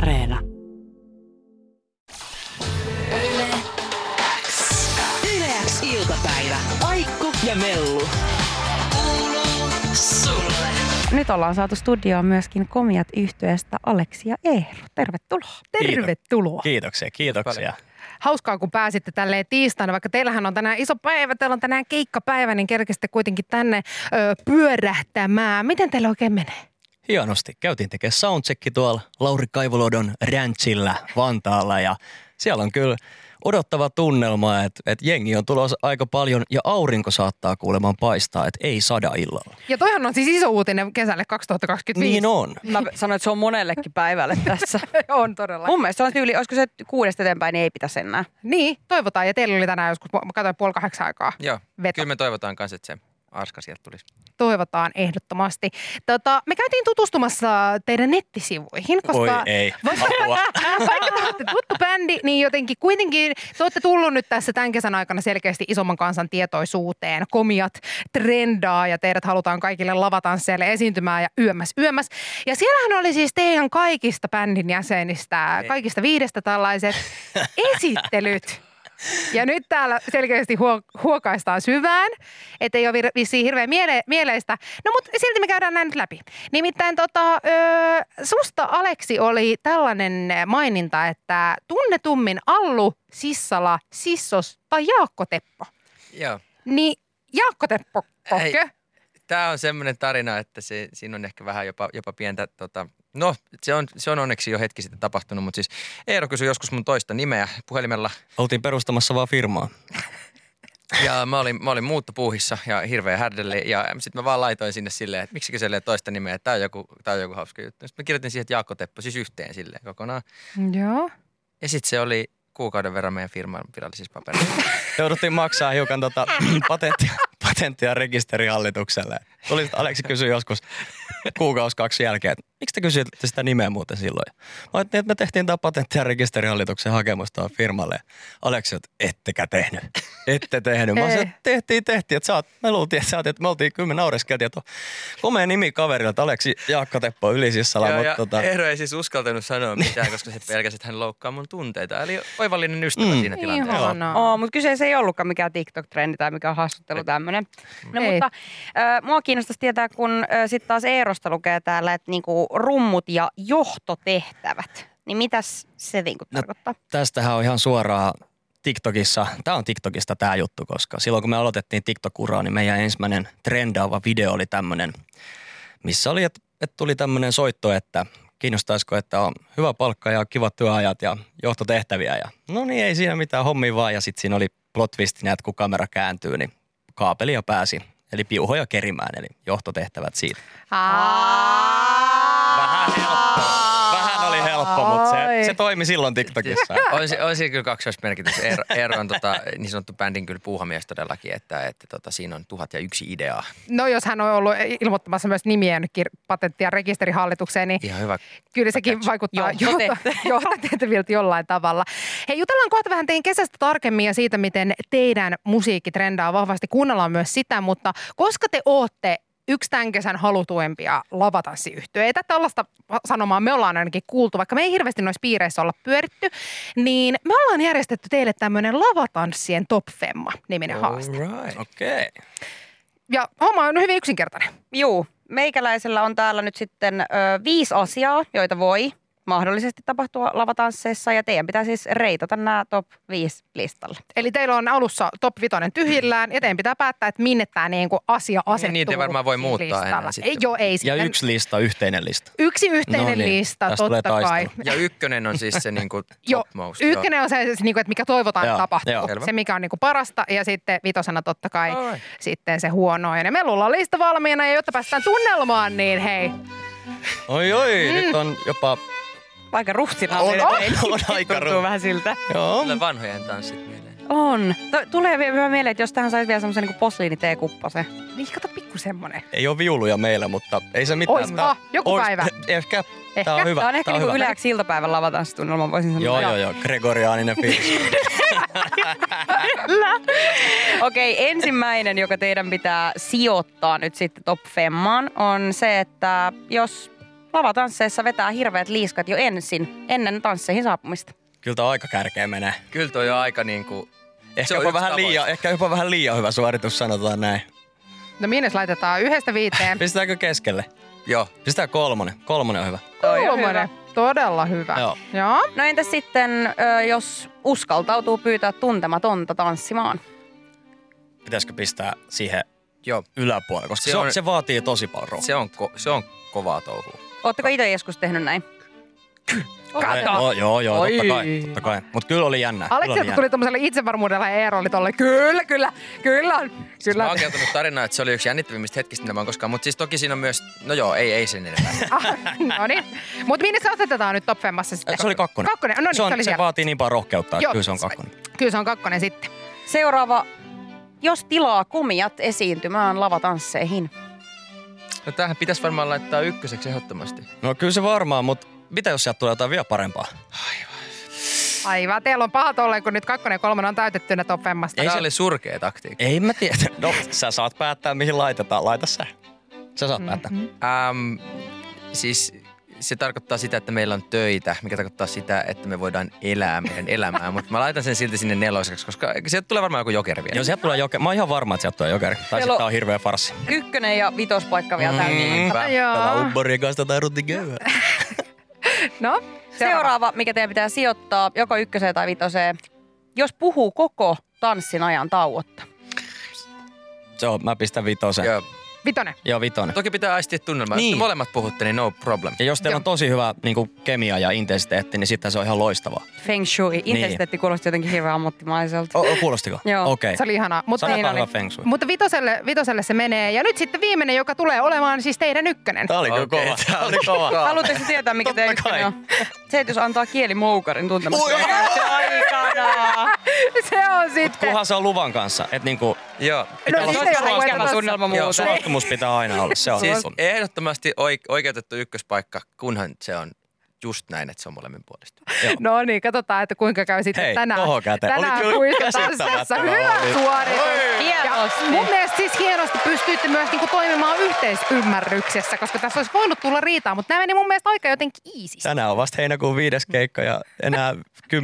Areena. Yle X iltapäivä. Aikku ja Mellu. Sulle. Nyt ollaan saatu studioon myöskin Komiat -yhtyeestä Aleksi ja Eero. Tervetuloa. Tervetuloa. Kiitoksia. Hauskaa, kun pääsitte tälleen tiistaina, vaikka teillähän on tänään iso päivä, teillä on tänään keikkapäivä, niin kerkesitte kuitenkin tänne pyörähtämään. Miten teillä oikein menee? Hienosti. Käytiin tekemään soundchecki tuolla Lauri Kaivolodon ranchillä Vantaalla ja siellä on kyllä odottava tunnelma, että jengi on tulossa aika paljon ja aurinko saattaa kuulemaan paistaa, että ei sada illalla. Ja toihan on siis iso uutinen kesälle 2025. Niin on. Mä sanoin, että se on monellekin päivälle tässä. On todella. Mun mielestä se on tyyli, olisiko se 6 eteenpäin, niin ei pitäisi enää. Niin, toivotaan. Ja teillä oli tänään joskus, mä katsoin 7:30 aikaa. Joo, veto. Kyllä me toivotaan kanssa, että se arska sieltä tulisi. Toivotaan ehdottomasti. Me käytiin tutustumassa teidän nettisivuihin, koska Oi ei, apua. vaikka te olette tuttu bändi, niin jotenkin kuitenkin te olette tullut nyt tässä tämän kesän aikana selkeästi isomman kansan tietoisuuteen. Komiat trendaa ja teidät halutaan kaikille lavatansseille esiintymään ja yömmäs. Ja siellähän oli siis teidän kaikista bändin jäsenistä, kaikista 5 tällaiset esittelyt. Ja nyt täällä selkeästi huokaistaan syvään, ettei ole vissiin hirveän mieleistä. No mutta silti me käydään näin nyt läpi. Nimittäin susta Aleksi oli tällainen maininta, että tunnetummin Allu, Sissala, Sissos tai Jaakko Teppo. Joo. Niin Jaakko Teppo, kokö? Tämä on semmoinen tarina, että siinä on ehkä vähän jopa pientä, no se on onneksi jo hetki sitten tapahtunut, mutta siis Eero kysyi joskus mun toista nimeä puhelimella. Oltiin perustamassa vaan firmaa. Ja mä olin muuttopuuhissa ja hirveä härdeli ja sitten mä vaan laitoin sinne silleen, että miksi kyselee toista nimeä, että tää on joku hauska juttu. Sitten mä kirjoitin siihen, että Jaakko Teppo, siis yhteen silleen kokonaan. Joo. Ja sitten se oli kuukauden verran meidän firman virallisissa papereissa. Jouduttiin maksaa hiukan patentti- ja rekisterihallitukselle. Tuli sitten Aleksi kysyi joskus 1-2 kuukautta jälkeen, että miksi te kysyitte sitä nimeä muuten silloin? Mä ajattelin, että me tehtiin tämä patentti- ja rekisterihallituksen hakemus tuohon firmalle. Aleksi, että ettekä tehnyt. Ette tehnyt. Mä sanoin, että tehtiin. Että me luultiin, että me oltiin kyllä, me naureskeltiin, että on komea nimi kaverilla, että Aleksi Jaakko Teppo Ylisissala. Ja Eero ei siis uskaltanut sanoa mitään, koska se pelkäsi, että hän loukkaa mun tunteita. Eli oivallinen ystävä siinä tilanteessa. Mutta kyseessä ei ollutkaan mikään TikTok-trendi tai mikään haastattelu tämmöinen. No Ei. mutta mua kiinnostaisi tietää, kun sitten taas Eerosta lukee täällä, että niinku rummut ja johtotehtävät. Niin mitäs se niinku tarkoittaa? Tästähän on ihan suoraan TikTokissa. Tämä on TikTokista tämä juttu, koska silloin kun me aloitettiin TikTok-uraa, niin meidän ensimmäinen trendaava video oli tämmöinen, missä oli, että tuli tämmöinen soitto, että kiinnostaisiko, että on hyvä palkka ja kivat työajat ja johtotehtäviä. Ja no niin, ei siinä mitään, hommia vaan. Ja sitten siinä oli plot twistinä, että kun kamera kääntyy, niin kaapelia pääsi. Eli piuhoja kerimään, eli johtotehtävät siitä. Vähän oli helppo, mutta se toimi silloin TikTokissa. On siinä kyllä kaksoismerkitys. Eero on niin sanottu bändin kyllä puuhamies todellakin, että siinä on 1001 ideaa. No jos hän on ollut ilmoittamassa myös nimien patentti- ja rekisterihallitukseen, niin Ihan hyvä. kyllä sekin vaikuttaa johtotehtäviltä jollain tavalla. Hei, jutellaan kohta vähän teidän kesästä tarkemmin ja siitä, miten teidän musiikki trendaa vahvasti. Kuunnellaan myös sitä, mutta koska te ootte yksi tämän kesän halutuempia lavatanssiyhtyeitä, tällaista sanomaa me ollaan ainakin kuultu, vaikka me ei hirveästi noissa piireissä olla pyöritty, niin me ollaan järjestetty teille tämmöinen lavatanssien Top Femma-niminen haaste. Right. Okei. Ja homma on hyvin yksinkertainen. Juu, meikäläisellä on täällä nyt sitten 5 asiaa, joita voi mahdollisesti tapahtua lavatansseissa ja teidän pitää siis reitata nämä top 5 listalle. Eli teillä on alussa top 5 tyhjillään ja teidän pitää päättää, että minne tämä niinku asia asettuu. Niitä ei varmaan voi muuttaa listalla. enää sitten. Ei Ja sitten. yksi lista, yhteinen lista. Yksi yhteinen No niin, lista, tästä tulee totta kai. taistelu. Ja ykkönen on siis se niinku Joo, top most. ykkönen on se, niinku, että mikä toivotaan Joo, tapahtuu. joo. Se, mikä on niinku parasta ja sitten vitosena totta kai Alright. sitten se huonoin. Ja me luullaan lista valmiina ja jotta päästään tunnelmaan, niin hei. Oi, nyt on jopa... Aika ruhtinaallinen. On aika Tuntuu vähän siltä. Joo. Kyllä vanhojen tanssit mieleen. On. Tulee vielä mieleen, että jos tähän saisi vielä semmoisen niin posliiniteekuppasen. Niin kato pikku semmonen. Ei ole viuluja meillä, mutta ei se mitään. Oispa, joku päivä. Ehkä. Tää on hyvä. Tämä on ehkä niinku hyvä. yleäksi iltapäivän lavatanssitunnelma, voisin sanoa. Joo. Gregoriaaninen fiilis. Okei, ensimmäinen, joka teidän pitää sijoittaa nyt sitten top femmaan, on se, että jos lavatansseissa vetää hirveät liiskat jo ennen tansseihin saapumista. Kyllä tää aika kärkeä menee. Kyllä toi on aika niinku... Ehkä jopa vähän liian hyvä suoritus, sanotaan näin. No minnes laitetaan 1-5? Pistetäänkö keskelle? Joo. Pistetään 3. 3 on hyvä. Kolmonen. Todella hyvä. Joo. No entäs sitten, jos uskaltautuu pyytää tuntematonta tanssimaan? Pitäisikö pistää siihen Joo. yläpuolelle, koska se vaatii tosi paljon rohkeutta. Se on kovaa touhua. Ootteko itse joskus tehnyt näin? Kato. Joo, totta kai. Mutta kyllä oli jännä. Aleksilta tuli tommoselle itsevarmuudella ja Eero oli tolle, kyllä on. Mä oon kertonut tarinaa, että se oli yksi jännittävimmistä hetkistä, mitä mä oon koskaan. Mutta siis toki siinä on myös, no joo, ei sen enempää. No niin. Mutta minne se asetetaan nyt Top Femmassa sitten? Se oli 2. No niin, se oli se vaatii niin paljon rohkeutta, että kyllä se on 2. Kyllä se on 2 sitten. Seuraava, jos tilaa komiat esiintymään lavatansseihin. No tämähän pitäisi varmaan laittaa 1 ehdottomasti. No kyllä se varmaan, mutta mitä jos sieltä tulee jotain vielä parempaa? Aivan, teillä on paha tolleen, kun nyt 2 ja 3 on täytettynä Top Femmasta. Ei se oli surkea taktiikka. Ei mä tiedä. No, sä saat päättää, mihin laitetaan. Laita sä. Sä saat päättää. Siis se tarkoittaa sitä, että meillä on töitä, mikä tarkoittaa sitä, että me voidaan elää meidän elämää. Mutta mä laitan sen silti sinne 4, koska sieltä tulee varmaan joku jokeri vielä. Joo, sieltä tulee jokeri. Mä oon ihan varma, että sieltä tulee jokeri. Tai sitten tää on hirveä farssi. 1 ja 5 paikka vielä täytyy. Joo. Ubberin kanssa tai rutiköyhä. No, Seuraava, mikä teidän pitää sijoittaa, joko 1 tai 5. Jos puhuu koko tanssin ajan tauotta. Se on, mä pistän 5. Joo. 5. Joo, 5. Toki pitää aistia tunnelmaa. Niin. Jos te molemmat puhutte, niin no problem. Ja jos teillä on tosi hyvä niin kuin kemia ja intensiteetti, niin sitten se on ihan loistavaa. Feng shui. Intensiteetti kuulosti jotenkin hirveän ammattimaiselta. Kuulostiko? Joo. Okei. Se oli ihanaa. Mutta, Sanotaan hyvä feng shui. mutta 5 se menee. Ja nyt sitten viimeinen, joka tulee olemaan siis teidän 1. Tää oli kyllä kova. Tää oli kova. Haluatteko tietää, mikä teidän 1 on? Se, että jos antaa kielimoukarin tuntemassa. Se on sitten. Kunhan se on luvan kanssa. Että niinku... Joo. No siitä ei ole Iskemä suunnitelma muuta. Suostumus pitää aina olla. Se on. Siis ehdottomasti oikeutettu 1 paikka, kunhan se on just näin, että se on molemmin puolesta. No niin, katsotaan, että kuinka käy sitten Hei, tänään. tohon käteen. Tänään Oli kyllä puistotanssissa. Hyvä suoritus. Ja mun mielestä siis hienosti pystyitte myös niinku toimimaan yhteisymmärryksessä, koska tässä olisi voinut tulla riitaa, mutta nämä meni mun mielestä aika jotenkin iisisti. Tänään on vasta heinäkuun 5. keikka ja enää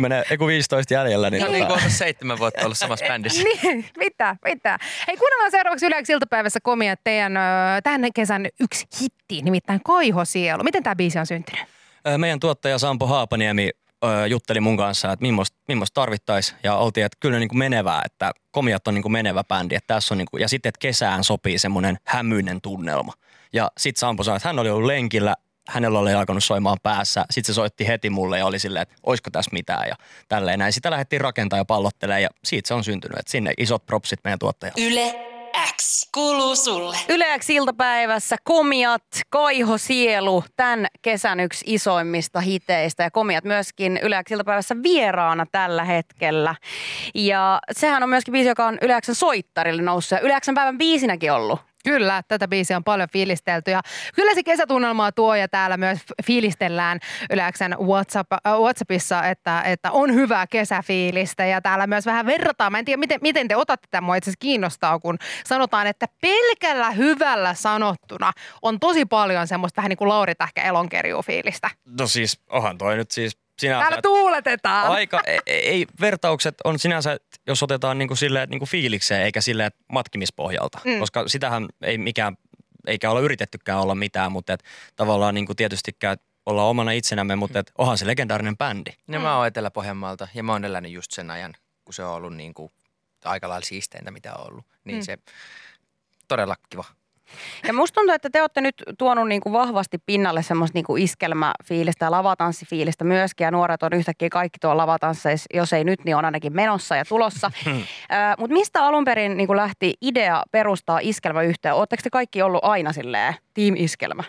15 jäljellä. Niin Ihan niin kuin 7 vuotta ollut samassa bändissä. Niin, mitä. Hei, kuunnellaan seuraavaksi Yle X iltapäivässä komia teidän tämän kesän yksi hitti, nimittäin Kaihosielu. Miten tämä biisi on syntynyt? Meidän tuottaja Sampo Haapaniemi jutteli mun kanssa, että millaista tarvittaisiin. Ja oltiin, että kyllä niin kuin menevää, että komiat on niin kuin menevä bändi. Että tässä on niin kuin, ja sitten, että kesään sopii semmoinen hämyinen tunnelma. Ja sitten Sampo sanoi, että hän oli ollut lenkillä, hänellä oli alkanut soimaan päässä. Sitten se soitti heti mulle ja oli silleen, että olisiko tässä mitään ja tälleen näin. Sitä lähdettiin rakentamaan ja pallottelemaan ja siitä se on syntynyt. Että sinne isot propsit meidän tuottajalle. Yle X kuuluu sulle. Yle X iltapäivässä komiat, Kaihosielu, tämän kesän yksi isoimmista hiteistä. Ja komiat myöskin Yle X iltapäivässä vieraana tällä hetkellä. Ja sehän on myöskin biisi, joka on Yle X:n soittarille noussut ja Yle X:n päivän biisinäkin ollut. Kyllä, tätä biisiä on paljon fiilistelty ja kyllä se kesätunnelmaa tuo ja täällä myös fiilistellään Yle X:n WhatsAppissa, että on hyvää kesäfiilistä ja täällä myös vähän verrataan. Mä en tiedä, miten te otatte tämän, mua itse asiassa kiinnostaa, kun sanotaan, että pelkällä hyvällä sanottuna on tosi paljon semmoista vähän niin kuin Lauri Tähkä elonkerjuu-fiilistä. No siis, onhan toi nyt siis sinänsä... Täällä tuuletetaan. Aika, ei vertaukset on sinänsä, jos otetaan niinku silleen niinku fiilikseen eikä silleen matkimispohjalta, koska sitähän ei mikään, eikä olla yritettykään olla mitään, mutta et tavallaan niinku tietystikään olla omana itsenämme, mutta et onhan se legendaarinen bändi. No mä oon Etelä-Pohjanmaalta ja mä oon elänyt just sen ajan, kun se on ollut niinku aika lailla siisteintä, mitä on ollut. Niin se todella kiva. Ja musta tuntuu, että te olette nyt tuonut niinku vahvasti pinnalle semmoista niinku iskelmäfiilistä ja lavatanssifiilistä myöskin. Ja nuoret on yhtäkkiä kaikki tuolla lavatansseissa, jos ei nyt, niin on ainakin menossa ja tulossa. Mutta mistä alun perin niinku lähti idea perustaa iskelmäyhtiö? Oletteko te kaikki ollut aina silleen Team Iskelmä?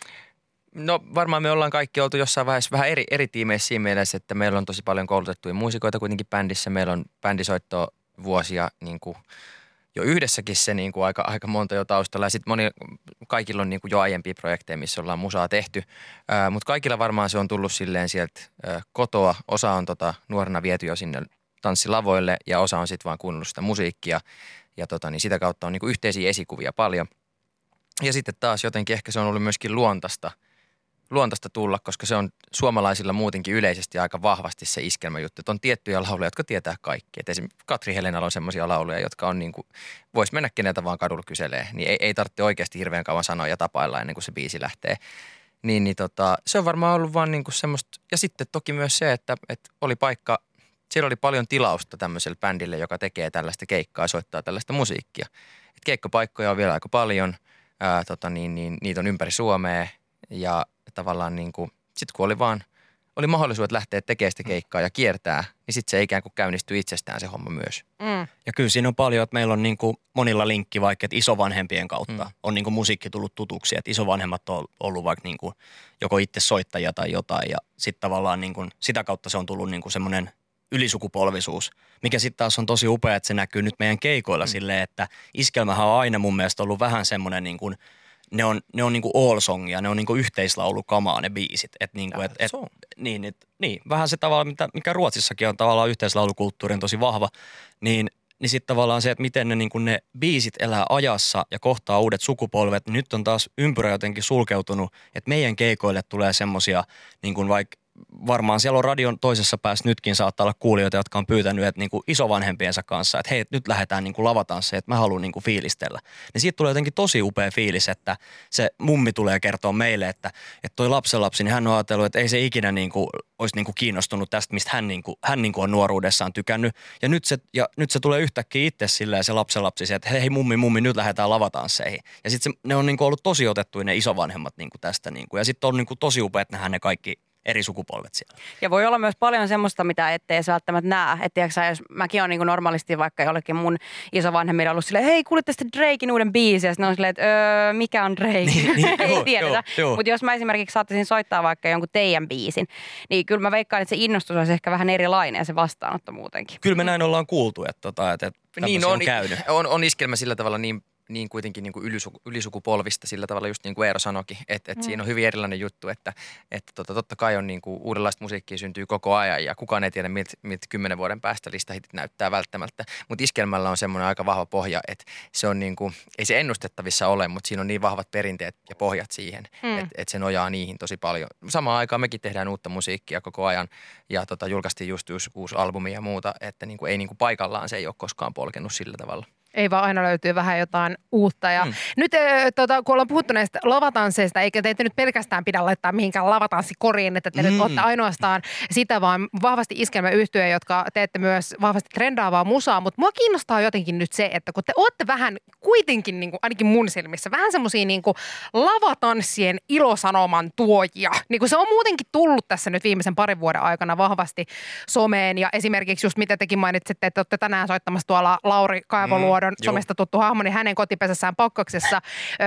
No varmaan me ollaan kaikki oltu jossain vaiheessa vähän eri tiimeissä siinä mielessä, että meillä on tosi paljon koulutettuja muusikoita kuitenkin bändissä. Meillä on bändisoittoa vuosia niin kuin jo yhdessäkin se niin kuin aika monta jo taustalla. Ja sitten kaikilla on niin kuin jo aiempia projekteja, missä ollaan musaa tehty. Mutta kaikilla varmaan se on tullut silleen sieltä kotoa. Osa on nuorena viety jo sinne tanssilavoille ja osa on sitten vaan kuunnellut sitä musiikkia. Ja niin sitä kautta on niin kuin yhteisiä esikuvia paljon. Ja sitten taas jotenkin ehkä se on ollut myöskin luontaista luontaista tulla, koska se on suomalaisilla muutenkin yleisesti aika vahvasti se iskelmäjuttu. Että on tiettyjä lauluja, jotka tietää kaikki. Et esimerkiksi Katri Helenalla on semmoisia lauluja, jotka on niin kuin, voisi mennä keneltä vaan kadulla kyselee. Niin ei tarvitse oikeasti hirveän kauan sanoa ja tapailla ennen kuin se biisi lähtee. Se on varmaan ollut vaan niin kuin semmoista. Ja sitten toki myös se, että oli paikka, siellä oli paljon tilausta tämmöiselle bändille, joka tekee tällaista keikkaa, soittaa tällaista musiikkia. Et keikkapaikkoja on vielä aika paljon, niitä on ympäri Suomea ja tavallaan niin kuin, sit kun oli mahdollisuudet lähteä tekemään sitä keikkaa ja kiertää, niin sitten se ikään kuin käynnistyi itsestään se homma myös. Ja kyllä siinä on paljon, että meillä on niin kuin monilla linkki vaikka, että isovanhempien kautta on niin kuin musiikki tullut tutuksi, että isovanhemmat on ollut vaikka niin kuin joko itse soittajia tai jotain ja sitten tavallaan niin kuin sitä kautta se on tullut niin kuin semmoinen ylisukupolvisuus, mikä sitten taas on tosi upea, että se näkyy nyt meidän keikoilla silleen, että iskelmähän on aina mun mielestä ollut vähän semmoinen niin kuin ne on niinku all-songia, ne on niinku yhteislaulukamaa ne biisit. Vähän se tavalla, mikä Ruotsissakin on tavallaan yhteislaulukulttuuri on tosi vahva, niin sitten tavallaan se, että miten ne biisit elää ajassa ja kohtaa uudet sukupolvet, niin nyt on taas ympyrä jotenkin sulkeutunut, että meidän keikoille tulee semmosia, niin kuin vaikka varmaan siellä on radion toisessa päässä nytkin saattaa olla kuulijoita, jotka on pyytänyt, että niinku isovanhempiensa kanssa, että hei, nyt lähdetään niinku lavatansseen, että mä haluan niinku fiilistellä. Niin siitä tulee jotenkin tosi upea fiilis, että se mummi tulee kertoa meille, että toi lapsenlapsi, niin hän on ajatellut, että ei se ikinä niinku olisi niinku kiinnostunut tästä, mistä hän niinku on nuoruudessaan tykännyt. Ja nyt se tulee yhtäkkiä itse silleen se lapsenlapsi, että hei mummi, nyt lähdetään lavatansseihin. Ja sitten ne on niinku ollut tosi otettuja ne isovanhemmat niinku tästä. Niinku. Ja sitten on niinku tosi upea, että nähdään ne kaikki eri sukupolvet siellä. Ja voi olla myös paljon semmoista, mitä ettei edes välttämättä näe. Että tiiäksä, jos mäkin olen niin normaalisti vaikka jollekin mun isovanhemmilla ollut silleen, hei kuulitte sitten Drakein uuden biisin. Ja sitten on silleen, että mikä on Drake? Ei tiedetä. Mutta jos mä esimerkiksi saattaisin soittaa vaikka jonkun teidän biisin, niin kyllä mä veikkaan, että se innostus olisi ehkä vähän erilainen ja se vastaanotto muutenkin. Kyllä me näin ollaan kuultu, että niin on käynyt. On iskelmä sillä tavalla niin kuitenkin niin kuin ylisukupolvista sillä tavalla just niin kuin Eero sanoikin, että siinä on hyvin erilainen juttu, että totta kai on niin kuin uudenlaista musiikkia syntyy koko ajan ja kukaan ei tiedä miltä 10 vuoden päästä listahitit näyttää välttämättä, mutta iskelmällä on semmoinen aika vahva pohja, että se on niin kuin, ei se ennustettavissa ole, mutta siinä on niin vahvat perinteet ja pohjat siihen, että se nojaa niihin tosi paljon. Samaan aikaan mekin tehdään uutta musiikkia koko ajan ja julkaistiin just uusi albumi ja muuta, että niin kuin, ei niin kuin paikallaan se ei ole koskaan polkenut sillä tavalla. Ei vaan aina löytyy vähän jotain uutta. Ja nyt kun ollaan puhuttu näistä lavatansseista, eikä teitä nyt pelkästään pidä laittaa mihinkään lavatanssikorien, että te nyt olette ainoastaan sitä, vaan vahvasti iskelmäyhtyjä, jotka teette myös vahvasti trendaavaa musaa. Mutta mua kiinnostaa jotenkin nyt se, että kun te olette vähän kuitenkin, niin kuin, ainakin mun silmissä, vähän semmoisia niin kuin lavatanssien ilosanoman tuojia. Niin kuin se on muutenkin tullut tässä nyt viimeisen parin vuoden aikana vahvasti someen. Ja esimerkiksi just mitä tekin mainitsitte, että olette tänään soittamassa tuolla Lauri Kaivoluodon somesta tuttu hahmo, niin hänen kotipesässään Pakkaksessa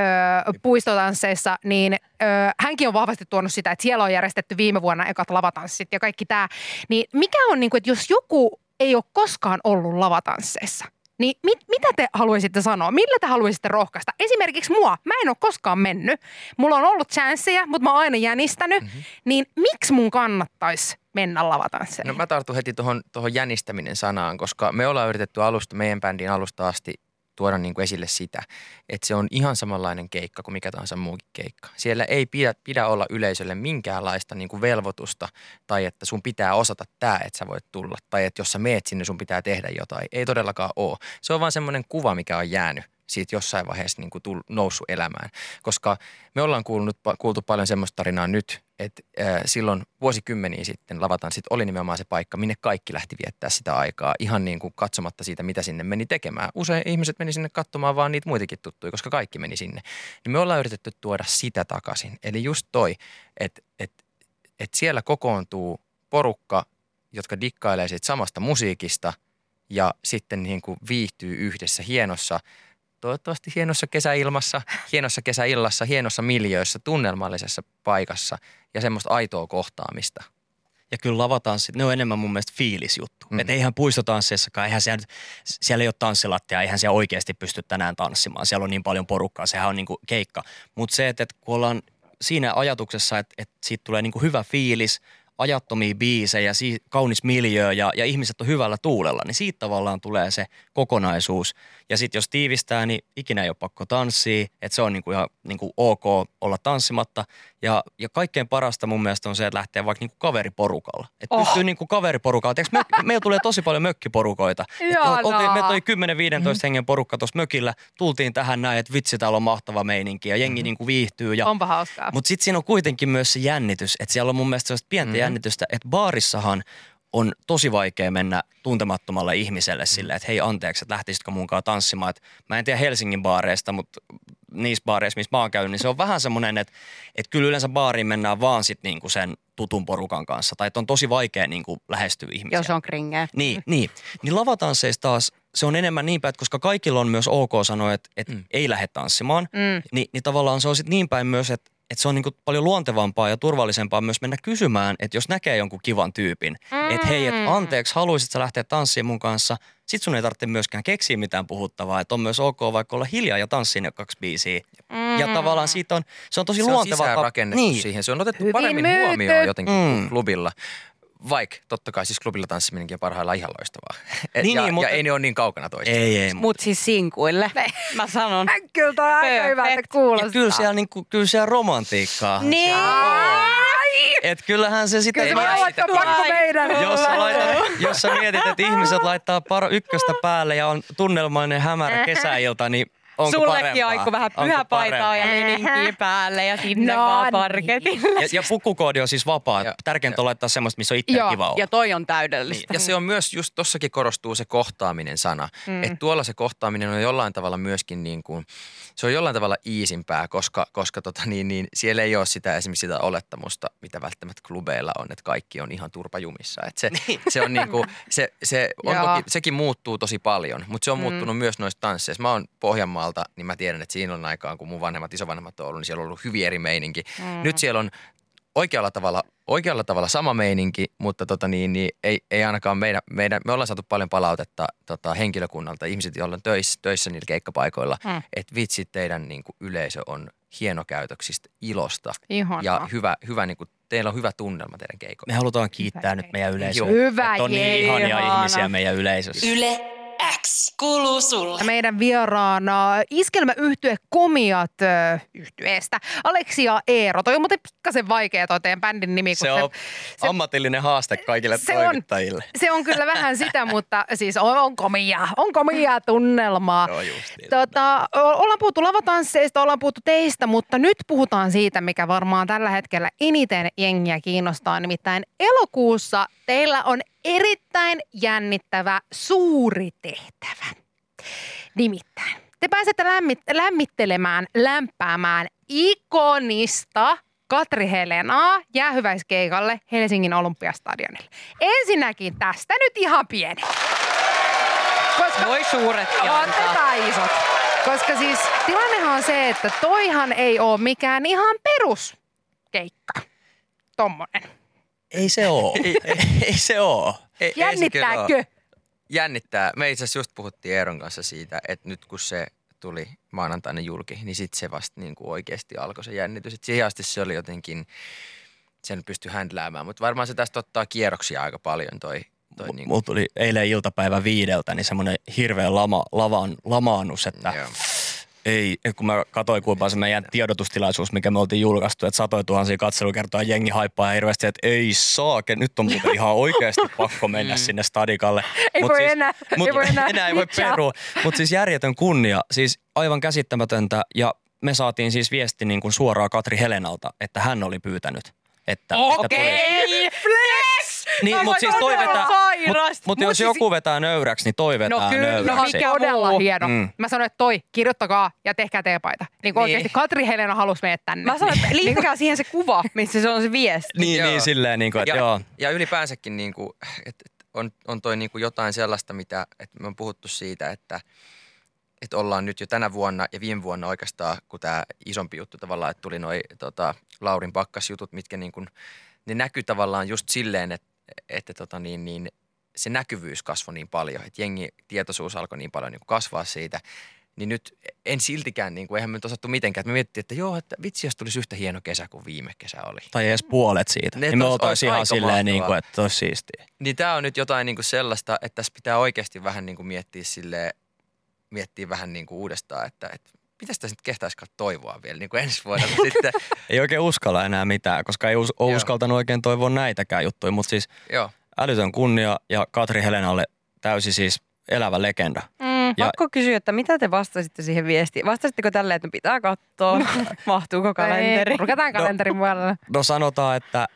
puistotansseissa, niin hänkin on vahvasti tuonut sitä, että siellä on järjestetty viime vuonna ekat lavatanssit ja kaikki tämä. Niin mikä on, niin kuin, että jos joku ei ole koskaan ollut lavatansseissa, niin mitä te haluaisitte sanoa? Millä te haluaisitte rohkaista? Esimerkiksi mua. Mä en ole koskaan mennyt. Mulla on ollut chanceja, mutta mä oon aina jänistänyt. Niin miksi mun kannattaisi mennä lavatansseihin? No mä tartun heti tuohon jänistäminen sanaan, koska me ollaan yritetty meidän bändin alusta asti tuoda niin kuin esille sitä, että se on ihan samanlainen keikka kuin mikä tahansa muukin keikka. Siellä ei pidä olla yleisölle minkäänlaista niin kuin velvoitusta tai että sun pitää osata tämä, että sä voit tulla. Tai että jos sä meet sinne, sun pitää tehdä jotain. Ei todellakaan ole. Se on vaan semmoinen kuva, mikä on jäänyt siitä jossain vaiheessa niin kuin noussut elämään. Koska me ollaan kuultu paljon semmoista tarinaa nyt, että silloin vuosikymmeniä sitten lavatanssit oli nimenomaan se paikka, minne kaikki lähti viettää sitä aikaa. Ihan niin kuin katsomatta siitä, mitä sinne meni tekemään. Usein ihmiset meni sinne katsomaan vaan niitä muitakin tuttuja, koska kaikki meni sinne. Niin me ollaan yritetty tuoda sitä takaisin. Eli just toi, että siellä kokoontuu porukka, jotka dikkailee siitä samasta musiikista ja sitten niin kuin viihtyy yhdessä toivottavasti hienossa kesäilmassa, hienossa kesäillassa, hienossa miljöössä, tunnelmallisessa paikassa ja semmoista aitoa kohtaamista. Ja kyllä lavatanssit, ne on enemmän mun mielestä fiilisjuttu. Että eihän puistotansseissakaan, siellä ei ole tanssilattia, eihän siellä oikeasti pysty tänään tanssimaan. Siellä on niin paljon porukkaa, sehän on niinku keikka. Mutta se, että kun ollaan siinä ajatuksessa, että siitä tulee niinku hyvä fiilis, ajattomia biisejä, kaunis miljöö ja ihmiset on hyvällä tuulella, niin siitä tavallaan tulee se kokonaisuus. Ja sitten jos tiivistää, niin ikinä ei ole pakko tanssia, että se on niinku ihan niinku ok olla tanssimatta. Ja kaikkein parasta mun mielestä on se, että lähtee vaikka niinku kaveriporukalla. Että pystyy niinku kaveriporukalla. Meillä tulee tosi paljon mökkiporukoita. Me toi 10-15 hengen porukka tuossa mökillä. Tultiin tähän näin, että vitsi, täällä on mahtava meininki ja jengi niinku viihtyy. Onpa hauskaa. Mutta sitten siinä on kuitenkin myös se jännitys. Että siellä on mun mielestä sellaista pientä jännitystä, että baarissahan on tosi vaikea mennä tuntemattomalle ihmiselle silleen, että hei anteeksi, että lähtisitkö munkaan tanssimaan. Et mä en tiedä Helsingin baareista, mutta niissä baareissa, missä mä oon käynyt, niin se on vähän semmoinen, että kyllä yleensä baariin mennään vaan sit niinku sen tutun porukan kanssa. Tai että on tosi vaikea niinku lähestyä ihmisiä. Jos on kringeä. Niin. Niin lavatansseissa taas se on enemmän niin päin, että koska kaikilla on myös ok sanoa, että ei lähde tanssimaan, niin tavallaan se on sitten niin päin myös, että se on niinku paljon luontevampaa ja turvallisempaa myös mennä kysymään, että jos näkee jonkun kivan tyypin, että hei, että anteeksi, haluaisit sä lähteä tanssiin mun kanssa, sit sun ei tarvitse myöskään keksiä mitään puhuttavaa, että on myös ok vaikka olla hiljaa ja tanssia ne 2 biisiä. Ja tavallaan siitä se on tosi luontevaa. Se on sisäänrakennettu siihen, se on otettu paremmin huomioon jotenkin klubilla. Vaikka totta kai siis klubilla tanssiminenkin on parhaillaan ihan loistavaa. Ja ei ne ole niin kaukana toistaan. Ei. Mut siis sinkuille, mä sanon. Kyllä toi on aika hyvä, että kuulostaa. Kyllä siellä romantiikkaa. Niin. Et kyllähän se sitä... Pakko meidän. Jos sä mietit, että ihmiset laittaa ykköstä päälle ja on tunnelmainen hämärä kesäilta, niin onko sullekin parempaa? Aikku vähän pyhäpaitaa ja leninkiä päälle ja sinne vaan parketin. Ja pukukoodi on siis vapaa. Tärkeintä on laittaa semmoista, missä on itse kiva olla. Ja toi on täydellistä. Ja se on myös, just tossakin korostuu se kohtaaminen sana. Että tuolla se kohtaaminen on jollain tavalla myöskin niin kuin, se on jollain tavalla iisimpää, koska siellä ei ole esimerkiksi sitä olettamusta, mitä välttämättä klubeilla on, että kaikki on ihan turpajumissa. Että se on niin kuin, se on toki, sekin muuttuu tosi paljon, mutta se on muuttunut myös noissa tansseissa. Mä oon Pohjanmaalta, niin mä tiedän, että siinä on aikaan, kun mun isovanhemmat on ollut, niin siellä on ollut hyvin eri meininki. Nyt siellä on oikealla tavalla sama meininki, mutta ei ainakaan me ollaan saatu paljon palautetta henkilökunnalta, ihmiset, joilla on töissä niillä keikkapaikoilla, että vitsi, teidän niin kuin yleisö on hienokäytöksistä, ilosta. Ihanaa. Ja hyvä niin kuin, teillä on hyvä tunnelma teidän keikolla. Me halutaan kiittää nyt meidän yleisöä. Hyvä, on niin ihania ihmisiä meidän yleisössä. Yle X kuuluu sulle. Meidän vieraana iskelmäyhtye Komiat yhtyeestä Aleksi ja Eero. Toi on muuten pikkasen vaikea toi teidän bändin nimi. Se on ammatillinen haaste kaikille toimittajille. Se on kyllä vähän sitä, mutta siis on komia tunnelmaa. Joo, just niin. Ollaan puhuttu lavatansseista, ollaan puhuttu teistä, mutta nyt puhutaan siitä, mikä varmaan tällä hetkellä eniten jengiä kiinnostaa. Nimittäin elokuussa teillä on erittäin jännittävä suuri tehtävä. Nimittäin te pääsette lämpäämään ikonista Katri Helenaa jäähyväiskeikalle Helsingin Olympiastadionille. Ensinnäkin tästä nyt ihan pieni. Voi suuret on tätä isot. Koska siis tilannehan on se, että toihan ei ole mikään ihan peruskeikka. Tommonen. Ei se oo. Ei se oo. Jännittääkö? Jännittää. Me itse asiassa just puhuttiin Eeron kanssa siitä, että nyt kun se tuli maanantaina julki, niin sitten se vasta niin kuin oikeasti alkoi se jännitys. Et siihen asti se oli jotenkin, sen pystyi händläämään, mutta varmaan se tästä ottaa kierroksia aika paljon toi niin Mulla tuli eilen iltapäivä 5 niin semmoinen hirveä lamaannus, että ei, kun mä katsoin kuinka se meidän tiedotustilaisuus, mikä me oltiin julkaistu, että 100 000 katselukertoa jengi haippaa hirveästi, että ei saake, nyt on muuten ihan oikeasti pakko mennä sinne stadikalle. Ei voi enää. Enää ei voi perua. Mutta siis järjetön kunnia, siis aivan käsittämätöntä ja me saatiin siis viesti niin kuin suoraan Katri Helenalta, että hän oli pyytänyt. Okei, flex! Niin, mutta siis mutta jos joku vetää nöyräksi, niin toi vetää nöyräksi. No todella hieno. Mä sanoin, että liittäkää ja tehkää teepaita. Niin oikeasti Katri Helena halusi meidät tänne. Mä sanoin, että liittäkää siihen se kuva, missä se on se viesti. Niin silleen, niin kuin, että joo. Ja ylipäänsäkin, niin kuin, että on toi niin kuin jotain sellaista, mitä että me on puhuttu siitä, että ollaan nyt jo tänä vuonna ja viime vuonna oikeastaan, kun tämä isompi juttu tavallaan, että tuli noi Laurin pakkasjutut, mitkä niin kuin, ne näkyy tavallaan just silleen, että se näkyvyys kasvoi niin paljon, että jengi tietoisuus alkoi niin paljon niin kuin kasvaa siitä, niin nyt en siltikään, niin kuin, eihän me nyt osattu mitenkään, että me mietittiin, että joo, että vitsi, jos tulisi yhtä hieno kesä kuin viime kesä oli. Tai edes puolet siitä. Niin me oltaisiin ihan silleen, niin kuin, että olisi siistiä. Niin tämä on nyt jotain niin kuin sellaista, että tässä pitää oikeasti vähän niin kuin miettiä vähän niin kuin uudestaan, että mitäs tässä nyt kehtaisikaan toivoa vielä niin kuin ensi vuonna sitten. Ei oikein uskalla enää mitään, koska ei ole uskaltanut oikein toivoa näitäkään juttuja, mutta siis älytön kunnia ja Katri Helenalle täysi siis elävä legenda. Pakko kysyä, että mitä te vastasitte siihen viestiin? Vastasitteko tälleen, että pitää katsoa, mahtuuko kalenteri? Rukataan kalenterin puolella. No sanotaan, että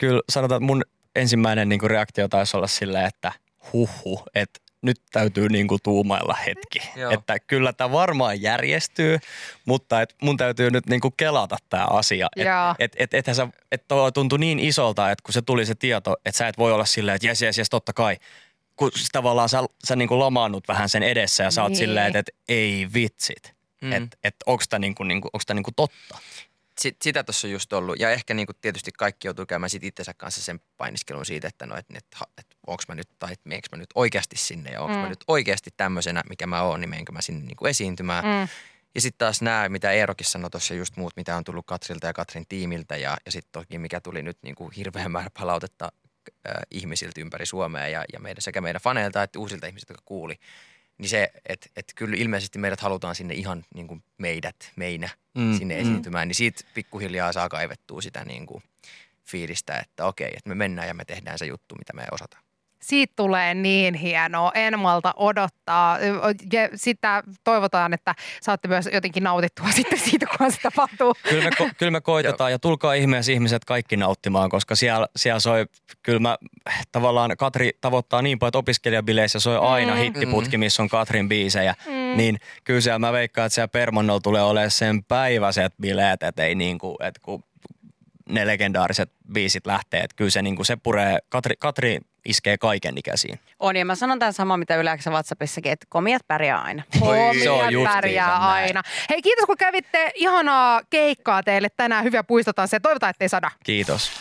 mun ensimmäinen niinku reaktio taisi olla silleen, että että nyt täytyy niinku tuumailla hetki. Joo. Että kyllä tämä varmaan järjestyy, mutta mun täytyy nyt niinku kelata tämä asia. Että tuntui niin isolta, että kun se tuli se tieto, että sä et voi olla silleen, että jes, totta kai. Kun tavallaan sä niinku lamaannut vähän sen edessä ja sä oot silleen, että ei vitsit. Että onko tämä niinku totta? Sitä tuossa on just ollut. Ja ehkä niinku tietysti kaikki joutuu käymään sit itsensä kanssa sen painiskelun siitä, että onko mä nyt tai meneekö mä nyt oikeasti sinne ja onko mä nyt oikeasti tämmöisenä, mikä mä oon, niin menenkö mä sinne niinku esiintymään. Ja sitten taas nämä, mitä Eerokin sanoi tuossa just muut, mitä on tullut Katrilta ja Katrin tiimiltä ja sitten toki mikä tuli nyt niinku hirveän määrä palautetta ihmisiltä ympäri Suomea ja sekä meidän faneilta että uusilta ihmisiltä, jotka kuuli. Niin se, että kyllä ilmeisesti meidät halutaan sinne ihan niin kuin meinä sinne esiintymään, niin siitä pikkuhiljaa saa kaivettua sitä niin kuin fiilistä, että okei, että me mennään ja me tehdään se juttu, mitä me osataan. Siitä tulee niin hienoa, en malta odottaa. Ja sitä toivotaan, että saatte myös jotenkin nautittua sitten siitä, kun se tapahtuu. Kyllä me koitetaan ja tulkaa ihmeessä ihmiset kaikki nauttimaan, koska siellä soi, tavallaan Katri tavoittaa niin paljon, että opiskelijabileissä soi aina hittiputki, missä on Katrin biisejä. Niin kyllä siellä mä veikkaan, että siellä Permannolla tulee olemaan sen päiväiset bileet, että ei niinku, että kun ne legendaariset biisit lähtee, että kyllä se, niinku, se puree, Katri iskee kaiken ikäisiin. On, ja mä sanon tämän saman, mitä yleensä WhatsAppissakin, että komiat pärjää aina. Komiat pärjää aina. Hei, kiitos kun kävitte. Ihanaa keikkaa teille tänään. Hyviä puistotansseja. Toivotaan, ettei sada. Kiitos.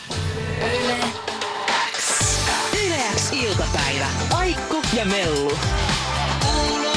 Yle X iltapäivä. Aikku ja Mellu.